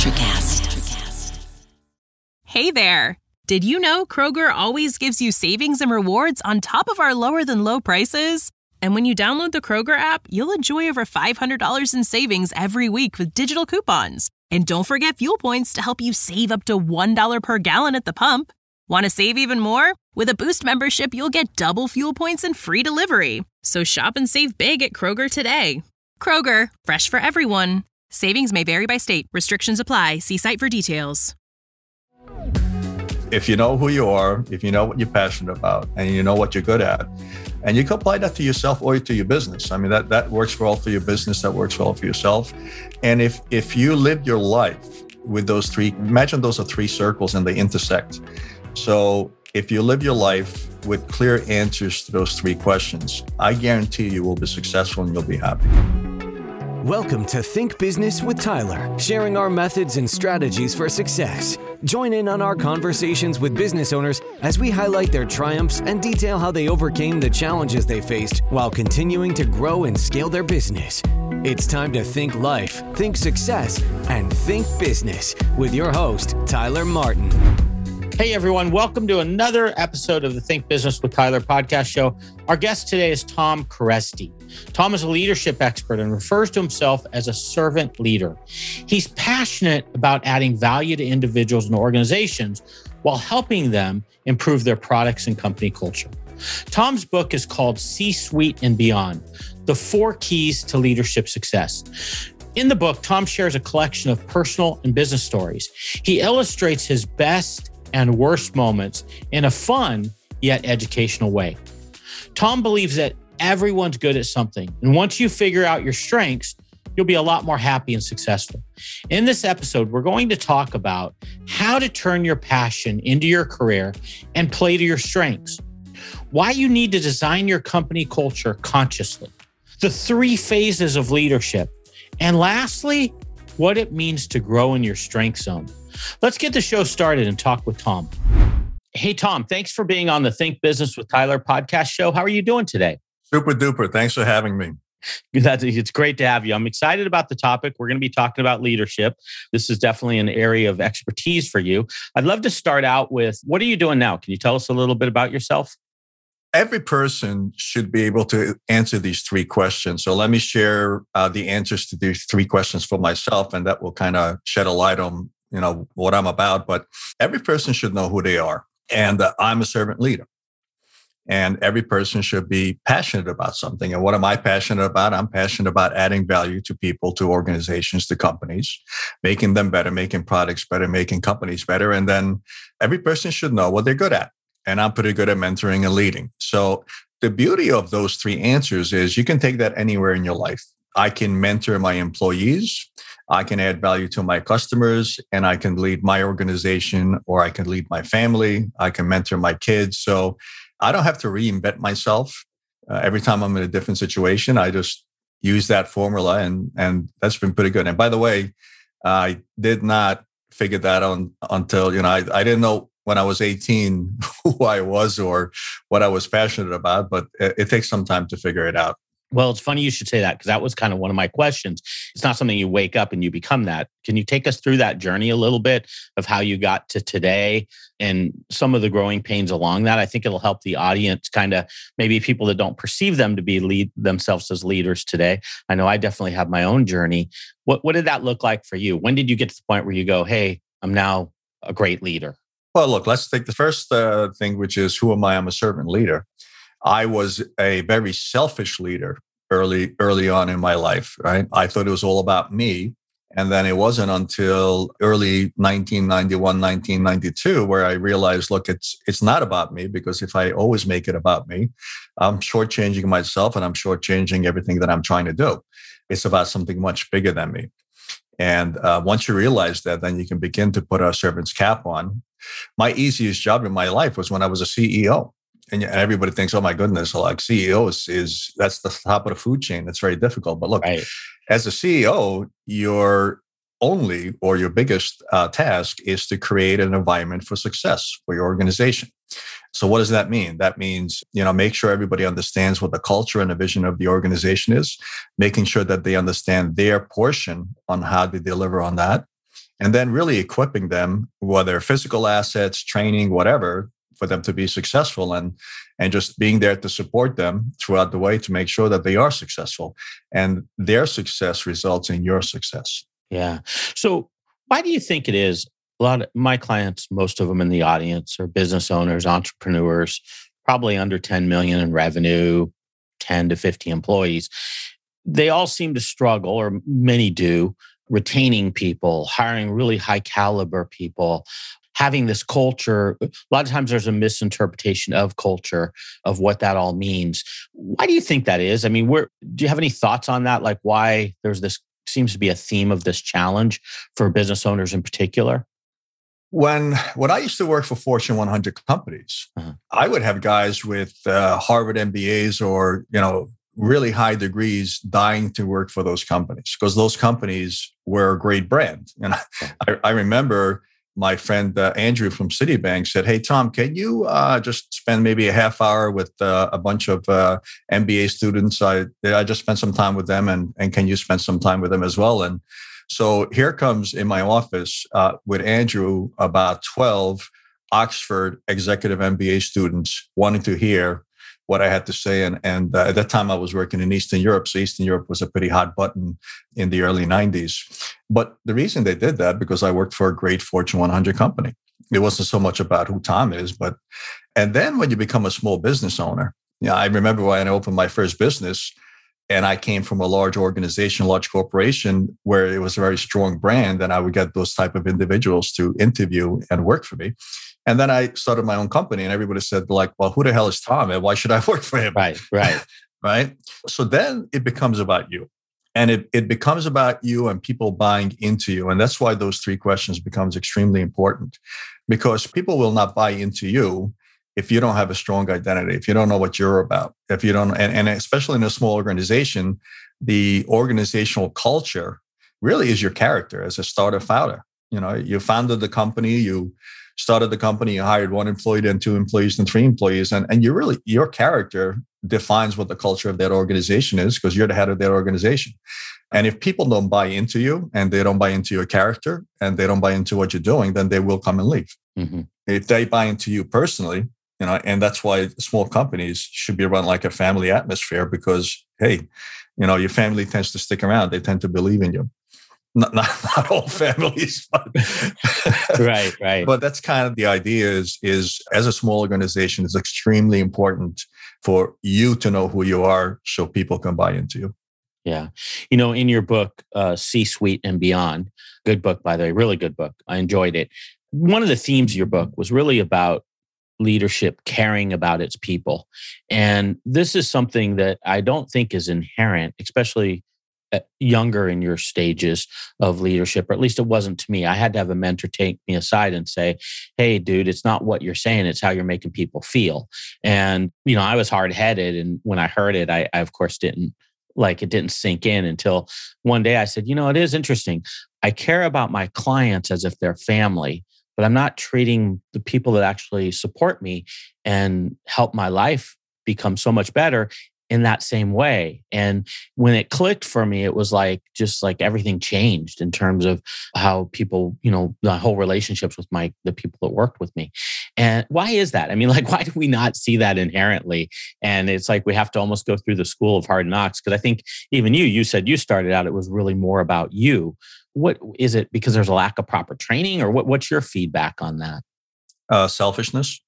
NutraCast. Hey there! Did you know Kroger always gives you savings and rewards on top of our lower than low prices? And when you download the Kroger app, you'll enjoy over $500 in savings every week with digital coupons. And don't forget fuel points to help you save up to $1 per gallon at the pump. Want to save even more? With a Boost membership, you'll get double fuel points and free delivery. So shop and save big at Kroger today. Kroger, fresh for everyone. Savings may vary by state. Restrictions apply. See site for details. If you know who you are, if you know what you're passionate about, and you know what you're good at, and you can apply that to yourself or to your business. I mean, that works well for your business, that works well for yourself. And if you live your life with those three, imagine those are three circles and they intersect. So if you live your life with clear answers to those three questions, I guarantee you will be successful and you'll be happy. Welcome to Think Business with Tyler, sharing our methods and strategies for success. Join in on our conversations with business owners as we highlight their triumphs and detail how they overcame the challenges they faced while continuing to grow and scale their business. It's time to think life, think success, and think business with your host, Tyler Martin. Hey everyone, welcome to another episode of the Think Business with Tyler podcast show. Our guest today is Tom Keresti. Tom is a leadership expert and refers to himself as a servant leader. He's passionate about adding value to individuals and organizations while helping them improve their products and company culture. Tom's book is called C-Suite and Beyond, The 4 Keys to Leadership Success. In the book, Tom shares a collection of personal and business stories. He illustrates his best and worst moments in a fun yet educational way. Tom believes that everyone's good at something, and once you figure out your strengths, you'll be a lot more happy and successful. In this episode, we're going to talk about how to turn your passion into your career and play to your strengths, why you need to design your company culture consciously, the 3 phases of leadership, and lastly, what it means to grow in your strength zone. Let's get the show started and talk with Tom. Hey, Tom, thanks for being on the Think Business with Tyler podcast show. How are you doing today? Super duper. Thanks for having me. It's great to have you. I'm excited about the topic. We're going to be talking about leadership. This is definitely an area of expertise for you. I'd love to start out with, what are you doing now? Can you tell us a little bit about yourself? Every person should be able to answer these 3 questions. So let me share the answers to these 3 questions for myself, and that will kind of shed a light on what I'm about. But every person should know who they are. And I'm a servant leader. And every person should be passionate about something. And what am I passionate about? I'm passionate about adding value to people, to organizations, to companies, making them better, making products better, making companies better. And then every person should know what they're good at. And I'm pretty good at mentoring and leading. So the beauty of those 3 answers is you can take that anywhere in your life. I can mentor my employees, I can add value to my customers, and I can lead my organization, or I can lead my family, I can mentor my kids. So I don't have to reinvent myself. Every time I'm in a different situation, I just use that formula, and that's been pretty good. And by the way, I did not figure that out until, I didn't know when I was 18 who I was or what I was passionate about, but it takes some time to figure it out. Well, it's funny you should say that, because that was kind of one of my questions. It's not something you wake up and you become that. Can you take us through that journey a little bit of how you got to today and some of the growing pains along that? I think it'll help the audience, kind of maybe people that don't perceive them to be themselves as leaders today. I know I definitely have my own journey. What did that look like for you? When did you get to the point where you go, hey, I'm now a great leader? Well, look, let's take the first thing, which is, who am I? I'm a servant leader. I was a very selfish leader early on in my life, right? I thought it was all about me. And then it wasn't until early 1991, 1992, where I realized, look, it's not about me, because if I always make it about me, I'm shortchanging myself and I'm shortchanging everything that I'm trying to do. It's about something much bigger than me. And once you realize that, then you can begin to put a servant's cap on. My easiest job in my life was when I was a CEO. And everybody thinks, oh my goodness, like CEO is that's the top of the food chain. That's very difficult. But look, right. As a CEO, your only or your biggest task is to create an environment for success for your organization. So what does that mean? That means, make sure everybody understands what the culture and the vision of the organization is, making sure that they understand their portion on how to deliver on that. and then really equipping them, whether physical assets, training, whatever, for them to be successful, and just being there to support them throughout the way to make sure that they are successful, and their success results in your success. Yeah. So why do you think it is a lot of my clients, most of them in the audience, are business owners, entrepreneurs, probably under 10 million in revenue, 10 to 50 employees. They all seem to struggle, or many do, retaining people, hiring really high caliber people, having this culture. A lot of times there's a misinterpretation of culture, of what that all means. Why do you think that is? I mean, do you have any thoughts on that? Like why there's this seems to be a theme of this challenge for business owners in particular? When I used to work for Fortune 100 companies, I would have guys with Harvard MBAs or, really high degrees dying to work for those companies because those companies were a great brand. And I remember my friend Andrew from Citibank said, "Hey, Tom, can you just spend maybe a half hour with a bunch of MBA students? I just spent some time with them, and can you spend some time with them as well?" And so here comes in my office with Andrew about 12 Oxford executive MBA students wanting to hear what I had to say. And at that time I was working in Eastern Europe. So Eastern Europe was a pretty hot button in the early 90s. But the reason they did that, because I worked for a great Fortune 100 company. It wasn't so much about who Tom is, and then when you become a small business owner, I remember when I opened my first business, and I came from a large organization, large corporation, where it was a very strong brand, and I would get those type of individuals to interview and work for me. And then I started my own company, and everybody said, like, "Well, who the hell is Tom, and why should I work for him?" Right. Right. So then it becomes about you, and it becomes about you and people buying into you. And that's why those three questions becomes extremely important, because people will not buy into you if you don't have a strong identity, if you don't know what you're about, if you don't, and especially in a small organization, the organizational culture really is your character as a starter founder. You founded the company, you started the company, you hired one employee, then two employees, then three employees. And your character defines what the culture of that organization is, because you're the head of that organization. And if people don't buy into you, and they don't buy into your character, and they don't buy into what you're doing, then they will come and leave. Mm-hmm. If they buy into you personally, and that's why small companies should be run like a family atmosphere, because, hey, your family tends to stick around. They tend to believe in you. Not all families, but right. But that's kind of the idea is as a small organization, it's extremely important for you to know who you are so people can buy into you. Yeah. In your book, C-Suite and Beyond, good book, by the way, really good book. I enjoyed it. One of the themes of your book was really about leadership caring about its people. And this is something that I don't think is inherent, especially younger in your stages of leadership, or at least it wasn't to me. I had to have a mentor take me aside and say, "Hey, dude, it's not what you're saying, it's how you're making people feel." And, I was hard-headed. And when I heard it, I of course didn't sink in until one day I said, it is interesting. I care about my clients as if they're family, but I'm not treating the people that actually support me and help my life become so much better in that same way. And when it clicked for me, it was just like everything changed in terms of how people, the whole relationships with the people that worked with me. And why is that? I mean, why do we not see that inherently? And it's like we have to almost go through the school of hard knocks. Because I think even you said you started out, it was really more about you. What is it? Because there's a lack of proper training, or what's your feedback on that? Selfishness.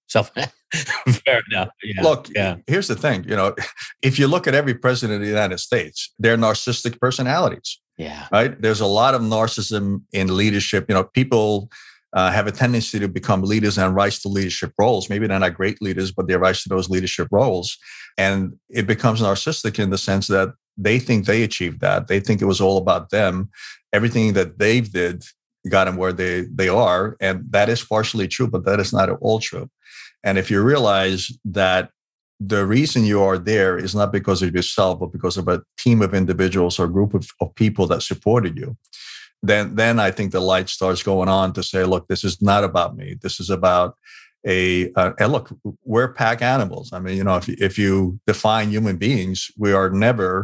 Fair enough. Yeah. Look, here's the thing. If you look at every president of the United States, they're narcissistic personalities. Yeah. Right. There's a lot of narcissism in leadership. People have a tendency to become leaders and rise to leadership roles. Maybe they're not great leaders, but they rise to those leadership roles. And it becomes narcissistic in the sense that they think they achieved that. They think it was all about them. Everything that they did got them where they are. And that is partially true, but that is not all true. And if you realize that the reason you are there is not because of yourself, but because of a team of individuals or a group of people that supported you, then I think the light starts going on to say, look, this is not about me. This is about and look, we're pack animals. I mean, if you define human beings, we are never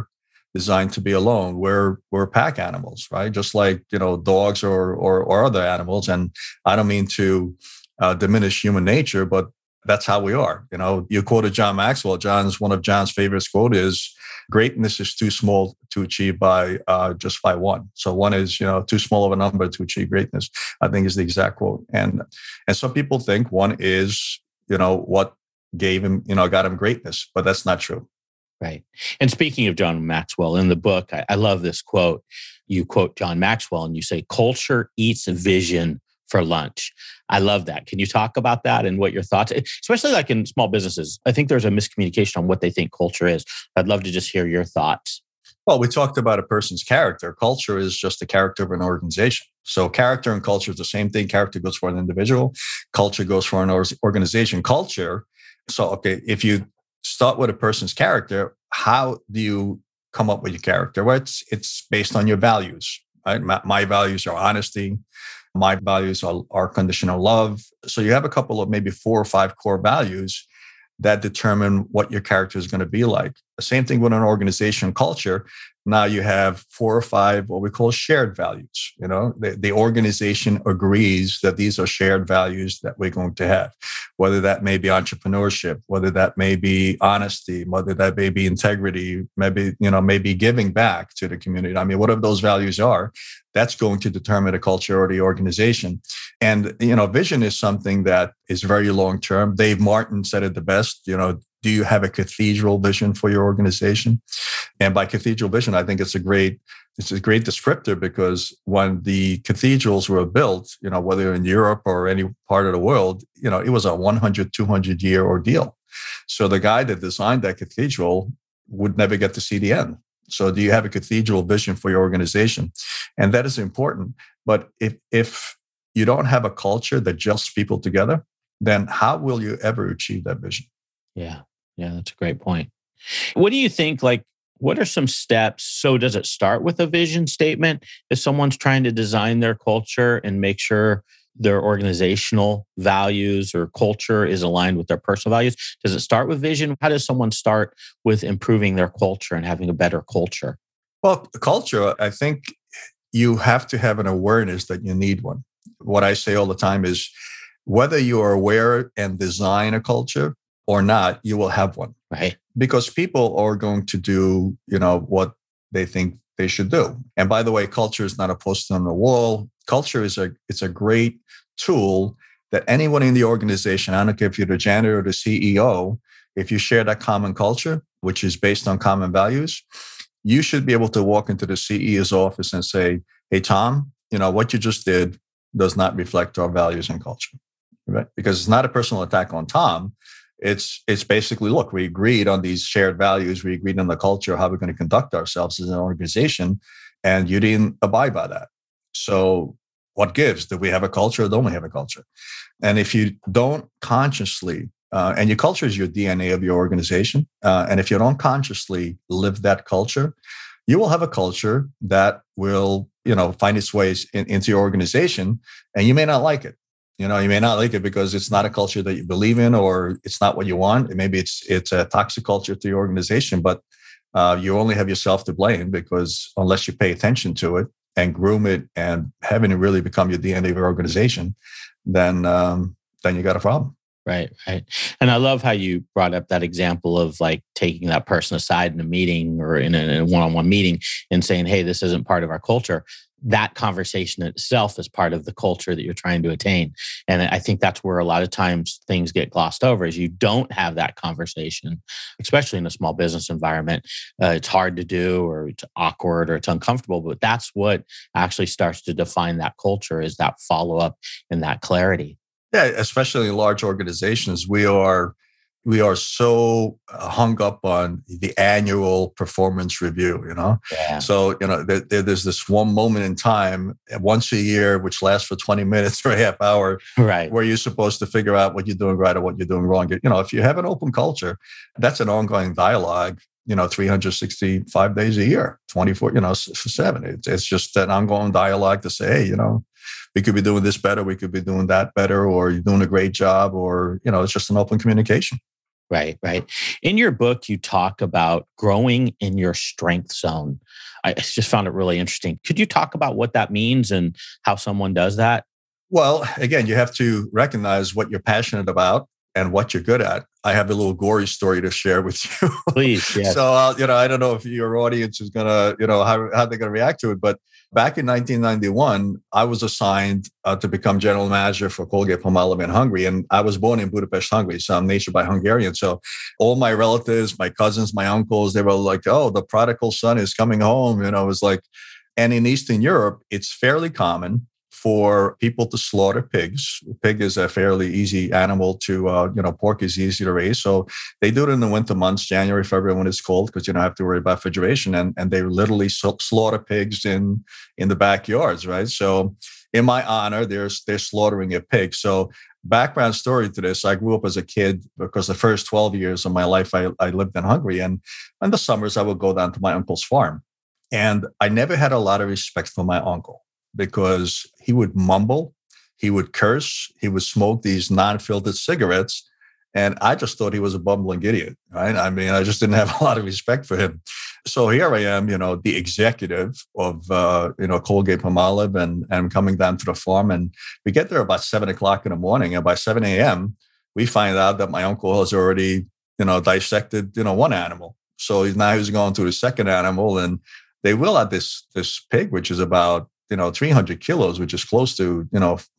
designed to be alone. We're pack animals, right? Just like, dogs or other animals. And I don't mean to diminish human nature, but that's how we are. You quoted John Maxwell. One of John's favorite quote is, greatness is too small to achieve just by one. So one is, too small of a number to achieve greatness, I think is the exact quote. And some people think one is, what gave him, got him greatness, but that's not true. Right. And speaking of John Maxwell, in the book, I love this quote. You quote John Maxwell and you say, culture eats vision for lunch. I love that. Can you talk about that and what your thoughts, especially like in small businesses? I think there's a miscommunication on what they think culture is. I'd love to just hear your thoughts. Well, we talked about a person's character. Culture is just the character of an organization. So character and culture is the same thing. Character goes for an individual. Culture goes for an organization. Culture. So, okay, if you start with a person's character, how do you come up with your character? Well, it's based on your values, right? My values are honesty. My values are conditional love. So you have a couple of maybe 4 or 5 core values that determine what your character is going to be like. The same thing with an organization culture. Now you have 4 or 5 what we call shared values. The organization agrees that these are shared values that we're going to have, whether that may be entrepreneurship, whether that may be honesty, whether that may be integrity, maybe giving back to the community. I mean, whatever those values are, that's going to determine the culture or the organization. And, vision is something that is very long-term. Dave Martin said it the best, do you have a cathedral vision for your organization? And by cathedral vision, I think it's a great descriptor, because when the cathedrals were built, whether in Europe or any part of the world, it was a 100, 200 year ordeal. So the guy that designed that cathedral would never get to see the end. So do you have a cathedral vision for your organization? And that is important. But if you don't have a culture that gels people together, then how will you ever achieve that vision? Yeah, that's a great point. What do you think, what are some steps? So does it start with a vision statement? If someone's trying to design their culture and make sure their organizational values or culture is aligned with their personal values, does it start with vision? How does someone start with improving their culture and having a better culture? Well, culture, I think you have to have an awareness that you need one. What I say all the time is, whether you are aware and design a culture or not, you will have one. Right. Because people are going to do, what they think they should do. And by the way, culture is not a poster on the wall. Culture is a great tool that anyone in the organization, I don't care if you're the janitor or the CEO, if you share that common culture, which is based on common values, you should be able to walk into the CEO's office and say, hey, Tom, what you just did does not reflect our values and culture. Right? Because it's not a personal attack on Tom. It's basically, look, we agreed on these shared values. We agreed on the culture, how we're going to conduct ourselves as an organization, and you didn't abide by that. So what gives? Do we have a culture or don't we have a culture? And if you don't consciously, and your culture is your DNA of your organization, and if you don't consciously live that culture, you will have a culture that will, find its ways into your organization, and you may not like it. You may not like it because it's not a culture that you believe in, or it's not what you want. Maybe it's a toxic culture to your organization, but you only have yourself to blame, because unless you pay attention to it and groom it and having it really become your DNA of your organization, then you got a problem. Right. And I love how you brought up that example of taking that person aside in a meeting or in a one-on-one meeting and saying, hey, this isn't part of our culture. That conversation itself is part of the culture that you're trying to attain. And I think that's where a lot of times things get glossed over, is you don't have that conversation, especially in a small business environment. It's hard to do, or it's awkward, or it's uncomfortable, but that's what actually starts to define that culture, is that follow-up and that clarity. Yeah, especially in large organizations, we are so hung up on the annual performance review, Yeah. So, there's this one moment in time, once a year, which lasts for 20 minutes or a half hour, right, where you're supposed to figure out what you're doing right or what you're doing wrong. If you have an open culture, that's an ongoing dialogue, 365 days a year, 24/7. It's just an ongoing dialogue to say, hey, we could be doing this better, we could be doing that better, or you're doing a great job, or, it's just an open communication. Right, right. In your book, you talk about growing in your strength zone. I just found it really interesting. Could you talk about what that means and how someone does that? Well, again, you have to recognize what you're passionate about and what you're good at. I have a little gory story to share with you. Please, yes. So, I don't know if your audience is gonna, how they're gonna react to it. But back in 1991, I was assigned to become general manager for Colgate-Palmolive in Hungary, and I was born in Budapest, Hungary. So I'm natured by Hungarian. So all my relatives, my cousins, my uncles, they were like, "Oh, the prodigal son is coming home." It was like, and in Eastern Europe, it's fairly common for people to slaughter pigs. Pig is a fairly easy animal to, pork is easy to raise. So they do it in the winter months, January, February, when it's cold, because you don't have to worry about refrigeration. And they literally slaughter pigs in the backyards, right? So in my honor, they're slaughtering a pig. So background story to this, I grew up as a kid because the first 12 years of my life, I lived in Hungary. And in the summers, I would go down to my uncle's farm. And I never had a lot of respect for my uncle, because he would mumble, he would curse, he would smoke these non-filtered cigarettes. And I just thought he was a bumbling idiot, right? I mean, I just didn't have a lot of respect for him. So here I am, the executive of, Colgate-Palmolive, and I'm coming down to the farm. And we get there about 7 o'clock in the morning. And by 7 a.m., we find out that my uncle has already, dissected, one animal. So now he's going to the second animal. And they will have this pig, which is about 300 kilos, which is close to,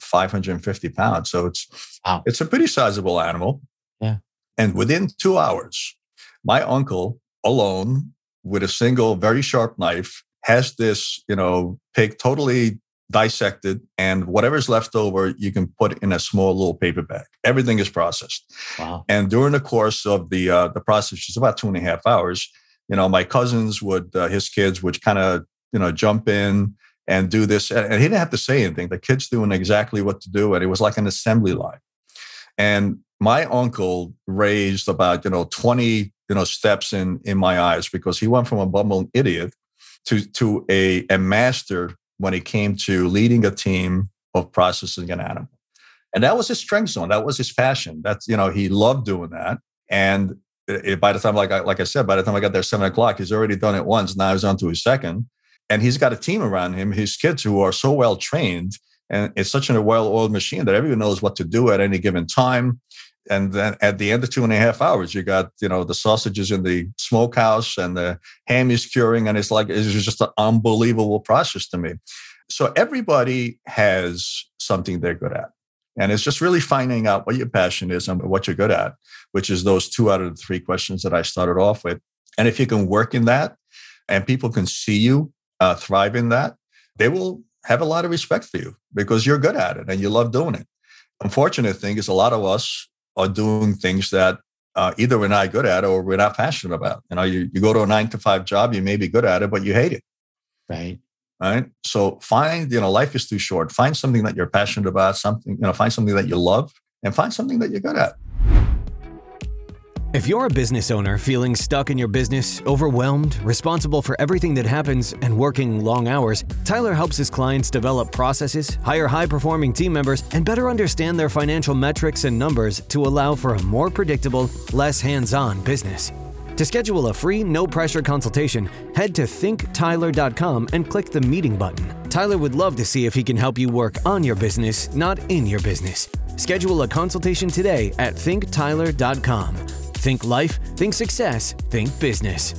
550 pounds. So it's a pretty sizable animal. Yeah. And within 2 hours, my uncle alone with a single very sharp knife has this, pig totally dissected, and whatever's left over, you can put in a small little paper bag. Everything is processed. Wow. And during the course of the process, which is about 2.5 hours, my cousins his kids would kind of, jump in and do this. And he didn't have to say anything. The kids doing exactly what to do. And it was like an assembly line. And my uncle raised about, 20, steps in my eyes, because he went from a bumbling idiot to a master when it came to leading a team of processing an animal. And that was his strength zone. That was his passion. That's, he loved doing that. And by the time, like I said, by the time I got there 7 o'clock, he's already done it once. Now he's on to his second. And he's got a team around him, his kids, who are so well trained. And it's such a well-oiled machine that everyone knows what to do at any given time. And then at the end of 2.5 hours, you got, the sausages in the smokehouse and the ham is curing. And it's just an unbelievable process to me. So everybody has something they're good at. And it's just really finding out what your passion is and what you're good at, which is those 2 out of the 3 questions that I started off with. And if you can work in that and people can see you thrive in that, they will have a lot of respect for you because you're good at it and you love doing it. Unfortunate thing is a lot of us are doing things that either we're not good at or we're not passionate about. You go to a 9-to-5 job, you may be good at it, but you hate it. Right. Right. So find, life is too short. Find something that you're passionate about, find something that you love, and find something that you're good at. If you're a business owner feeling stuck in your business, overwhelmed, responsible for everything that happens, and working long hours, Tyler helps his clients develop processes, hire high-performing team members, and better understand their financial metrics and numbers to allow for a more predictable, less hands-on business. To schedule a free, no-pressure consultation, head to thinktyler.com and click the meeting button. Tyler would love to see if he can help you work on your business, not in your business. Schedule a consultation today at thinktyler.com. Think life, think success, think business.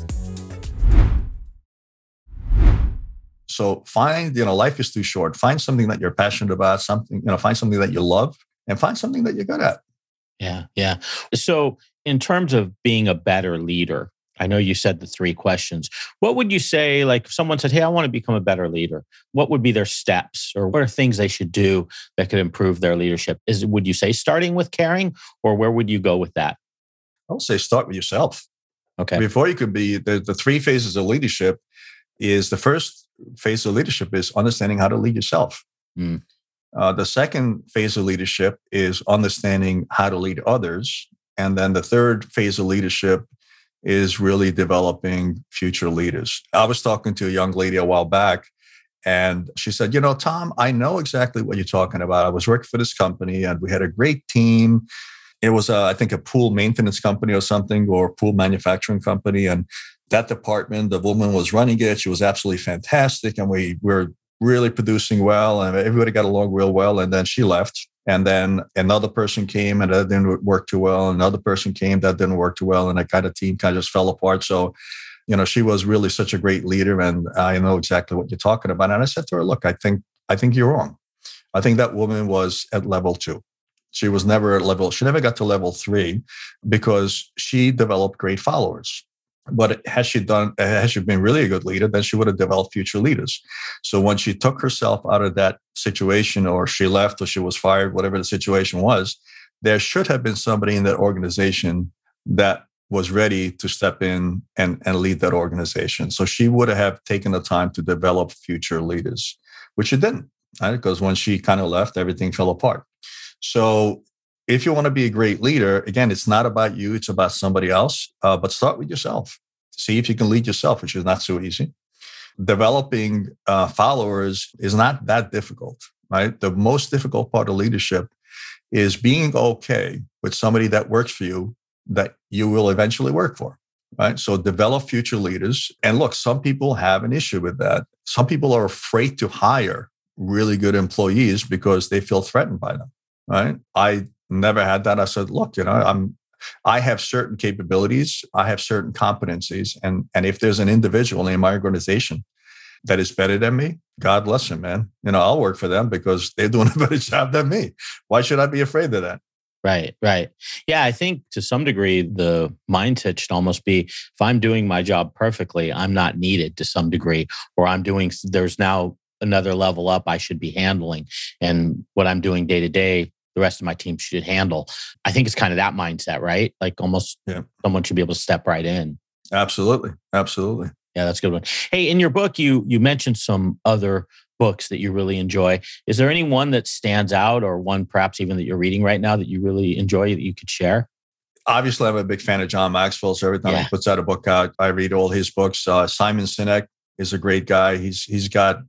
So find, life is too short. Find something that you're passionate about, find something that you love, and find something that you're good at. Yeah. Yeah. So in terms of being a better leader, I know you said the 3 questions. What would you say, like if someone said, hey, I want to become a better leader, what would be their steps or what are things they should do that could improve their leadership? Would you say starting with caring, or where would you go with that? I would say start with yourself. Okay. Before you could be, the 3 phases of leadership is the first phase of leadership is understanding how to lead yourself. Mm. The second phase of leadership is understanding how to lead others. And then the third phase of leadership is really developing future leaders. I was talking to a young lady a while back, and she said, Tom, I know exactly what you're talking about. I was working for this company and we had a great team. It was, I think, a pool maintenance company or something, or pool manufacturing company. And that department, the woman was running it. She was absolutely fantastic. And we were really producing well, and everybody got along real well. And then she left. And then another person came, and that didn't work too well. Another person came, that didn't work too well. And that kind of team kind of just fell apart. So, she was really such a great leader, and I know exactly what you're talking about. And I said to her, look, I think you're wrong. I think that woman was at level 2. She was never at she never got to level 3 because she developed great followers. But had she been really a good leader, then she would have developed future leaders. So when she took herself out of that situation, or she left, or she was fired, whatever the situation was, there should have been somebody in that organization that was ready to step in and lead that organization. So she would have taken the time to develop future leaders, which she didn't, right? Because when she kind of left, everything fell apart. So if you want to be a great leader, again, it's not about you, it's about somebody else, but start with yourself. See if you can lead yourself, which is not so easy. Developing followers is not that difficult, right? The most difficult part of leadership is being okay with somebody that works for you, that you will eventually work for, right? So develop future leaders. And look, some people have an issue with that. Some people are afraid to hire really good employees because they feel threatened by them, right? I never had that. I said, look, I have certain capabilities, I have certain competencies, and if there's an individual in my organization that is better than me, God bless him, man. I'll work for them because they're doing a better job than me. Why should I be afraid of that? Right. Yeah, I think to some degree, the mindset should almost be, if I'm doing my job perfectly, I'm not needed to some degree, or there's now another level up I should be handling. And what I'm doing day to day, the rest of my team should handle. I think it's kind of that mindset, right? Like almost someone should be able to step right in. Absolutely. Yeah, that's a good one. Hey, in your book, you mentioned some other books that you really enjoy. Is there any one that stands out, or one perhaps even that you're reading right now that you really enjoy that you could share? Obviously, I'm a big fan of John Maxwell. So every time he puts out a book out, I read all his books. Simon Sinek is a great guy. He's got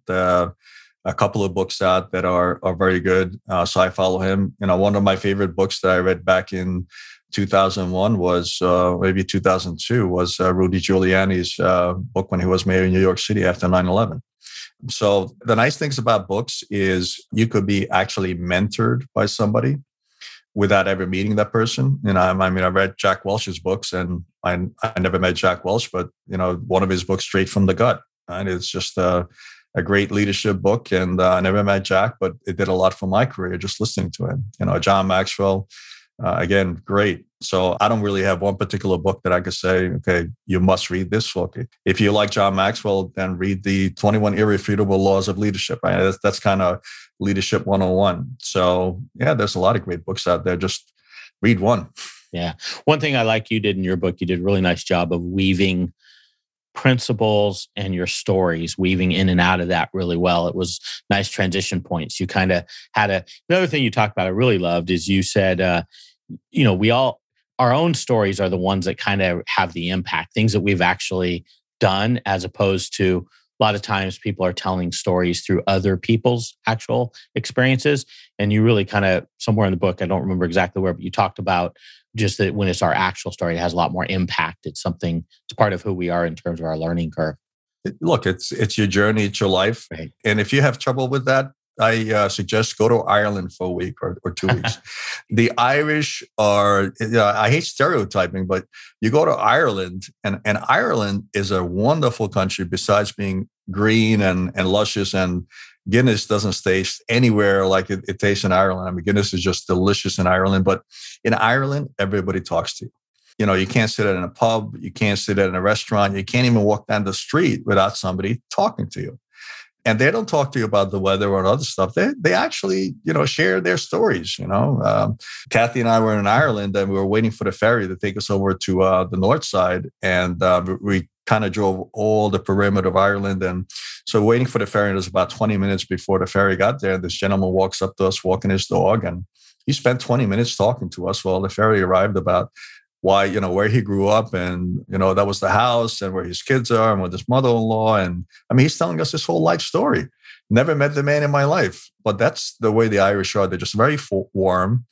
a couple of books out that are very good. So I follow him. One of my favorite books that I read back in 2001 was, maybe 2002, was Rudy Giuliani's book when he was mayor in New York City after 9/11. So the nice things about books is you could be actually mentored by somebody without ever meeting that person. I read Jack Welch's books, and I never met Jack Welch, but one of his books, Straight from the Gut, and it's just a great leadership book. And I never met Jack, but it did a lot for my career just listening to him. John Maxwell, again, great. So I don't really have one particular book that I could say, okay, you must read this book. If you like John Maxwell, then read the 21 Irrefutable Laws of Leadership. Right? That's kind of leadership 101. So yeah, there's a lot of great books out there. Just read one. Yeah. One thing I like you did in your book, you did a really nice job of weaving principles and your stories, weaving in and out of that really well. It was nice transition points. You kind of had another thing you talked about I really loved is you said, our own stories are the ones that kind of have the impact, things that we've actually done, as opposed to a lot of times people are telling stories through other people's actual experiences. And you really kind of, somewhere in the book, I don't remember exactly where, but you talked about just that when it's our actual story, it has a lot more impact. It's part of who we are in terms of our learning curve. Look, it's your journey, it's your life. Right. And if you have trouble with that, I suggest go to Ireland for a week or 2 weeks. The Irish are, I hate stereotyping, but you go to Ireland, and Ireland is a wonderful country besides being green and luscious, and Guinness doesn't taste anywhere like it tastes in Ireland. I mean, Guinness is just delicious in Ireland, but in Ireland, everybody talks to you. You can't sit in a pub, you can't sit in a restaurant, you can't even walk down the street without somebody talking to you. And they don't talk to you about the weather or other stuff. They actually, share their stories. Kathy and I were in Ireland, and we were waiting for the ferry to take us over to the north side. And we kind of drove all the perimeter of Ireland. And so waiting for the ferry, it was about 20 minutes before the ferry got there. This gentleman walks up to us walking his dog, and he spent 20 minutes talking to us while the ferry arrived about why, where he grew up, and, that was the house, and where his kids are, and with his mother-in-law. And I mean, he's telling us his whole life story. Never met the man in my life, but that's the way the Irish are. They're just very warm.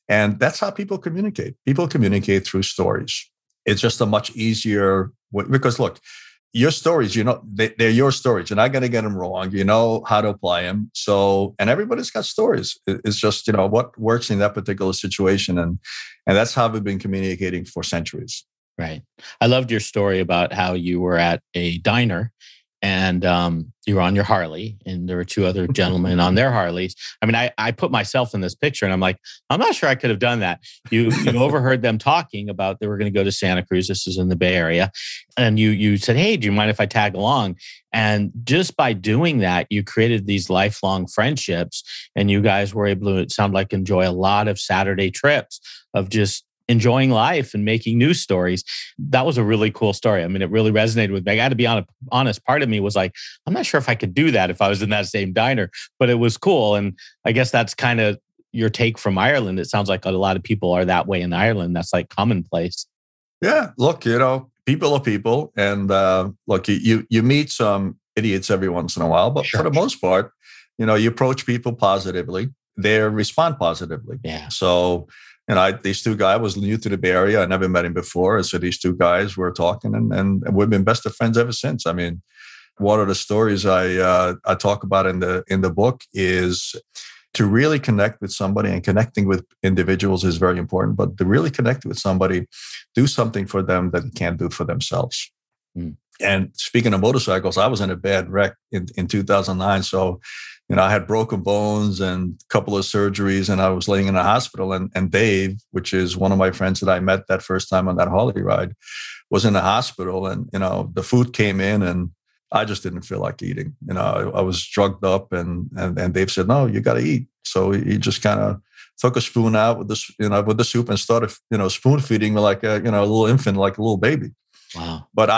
And that's how people communicate. People communicate through stories. It's just a much easier way, because look, your stories, they're your stories. You're not going to get them wrong. You know how to apply them. So, and everybody's got stories. It's just, what works in that particular situation. And that's how we've been communicating for centuries. Right. I loved your story about how you were at a diner and you were on your Harley and there were two other gentlemen on their Harleys. I mean, I put myself in this picture and I'm like, I'm not sure I could have done that. You overheard them talking about they were going to go to Santa Cruz. This is in the Bay Area. And you said, hey, do you mind if I tag along? And just by doing that, you created these lifelong friendships and you guys were able to, it sounded like, enjoy a lot of Saturday trips of just enjoying life and making news stories. That was a really cool story. I mean, it really resonated with me. I got to be honest. Part of me was like, I'm not sure if I could do that if I was in that same diner, but it was cool. And I guess that's kind of your take from Ireland. It sounds like a lot of people are that way in Ireland. That's like commonplace. Yeah. Look, people are people. And look, you meet some idiots every once in a while, but for the most part, you approach people positively. They respond positively. Yeah. So, these two guys, I was new to the Bay Area. I never met him before. So these two guys were talking and we've been best of friends ever since. I mean, one of the stories I talk about in the book is to really connect with somebody, and connecting with individuals is very important, but to really connect with somebody, do something for them that they can't do for themselves. Mm. And speaking of motorcycles, I was in a bad wreck in 2009. So, I had broken bones and a couple of surgeries, and I was laying in the hospital. And Dave, which is one of my friends that I met that first time on that Harley ride, was in the hospital. And, the food came in and I just didn't feel like eating. I was drugged up and Dave said, no, you got to eat. So he just kind of took a spoon out with the soup and started, spoon feeding me like a little infant, like a little baby. Wow. But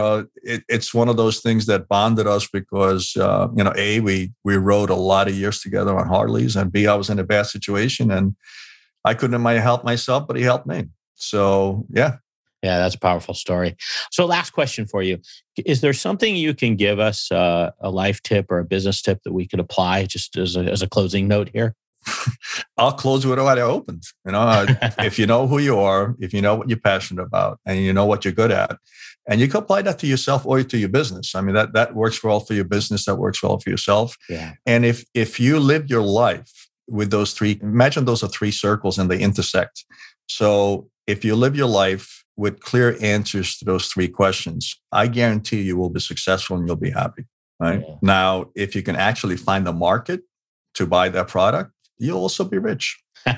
it's one of those things that bonded us because, A, we rode a lot of years together on Harleys, and B, I was in a bad situation and I couldn't help myself, but he helped me. So, yeah. Yeah, that's a powerful story. So last question for you. Is there something you can give us, a life tip or a business tip that we could apply just as a closing note here? I'll close with what I opened. If you know who you are, if you know what you're passionate about, and you know what you're good at, and you can apply that to yourself or to your business. I mean, that works well for your business. That works well for yourself. Yeah. And if you live your life with those three, imagine those are three circles and they intersect. So if you live your life with clear answers to those three questions, I guarantee you will be successful and you'll be happy. Right? Yeah. Now, if you can actually find the market to buy that product, you'll also be rich.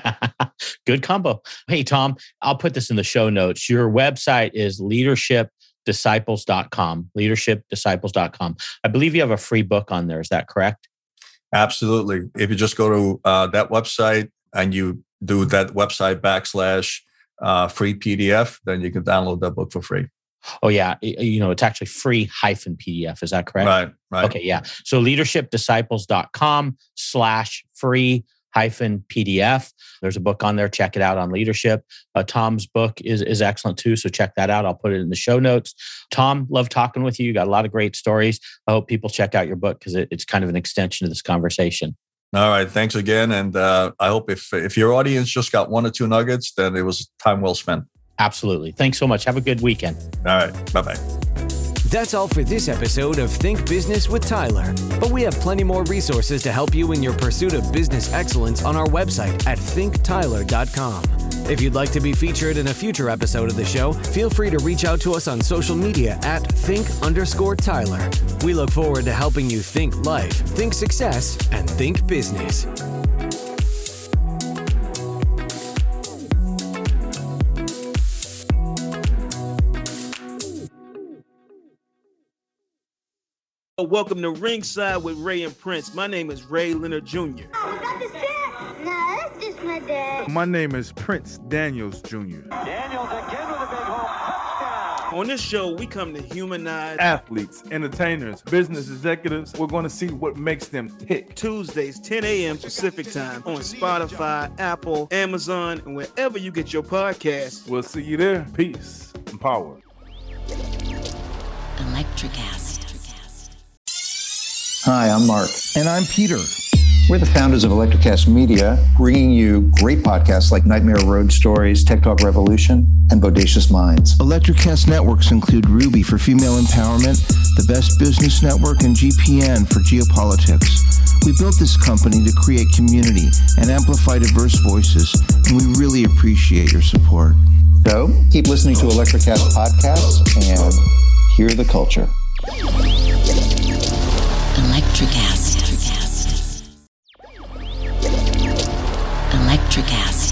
Good combo. Hey, Tom, I'll put this in the show notes. Your website is leadershipdisciples.com, leadershipdisciples.com. I believe you have a free book on there. Is that correct? Absolutely. If you just go to that website and you do that website / free PDF, then you can download that book for free. Oh, yeah. It's actually free -PDF. Is that correct? Right. Okay, yeah. So leadershipdisciples.com /free -PDF. There's a book on there. Check it out on leadership. Tom's book is excellent too. So check that out. I'll put it in the show notes. Tom, love talking with you. You got a lot of great stories. I hope people check out your book because it's kind of an extension of this conversation. All right. Thanks again. And I hope if your audience just got one or two nuggets, then it was time well spent. Absolutely. Thanks so much. Have a good weekend. All right. Bye-bye. That's all for this episode of Think Business with Tyler. But we have plenty more resources to help you in your pursuit of business excellence on our website at thinktyler.com. If you'd like to be featured in a future episode of the show, feel free to reach out to us on social media at think_Tyler. We look forward to helping you think life, think success, and think business. Welcome to Ringside with Ray and Prince. My name is Ray Leonard Jr. Oh, is that the set? No, that's just my dad. My name is Prince Daniels Jr. Daniels again with a big home touchdown. On this show, we come to humanize athletes, entertainers, business executives. We're going to see what makes them tick. Tuesdays, 10 a.m. Pacific time on Spotify, Apple, Amazon, and wherever you get your podcasts. We'll see you there. Peace and power. Electricast. Hi, I'm Mark. And I'm Peter. We're the founders of Electrocast Media, bringing you great podcasts like Nightmare Road Stories, Tech Talk Revolution, and Bodacious Minds. Electrocast networks include Ruby for female empowerment, the Best Business Network, and GPN for geopolitics. We built this company to create community and amplify diverse voices, and we really appreciate your support. So, keep listening to Electrocast podcasts and hear the culture. Electrocast. Electrocast.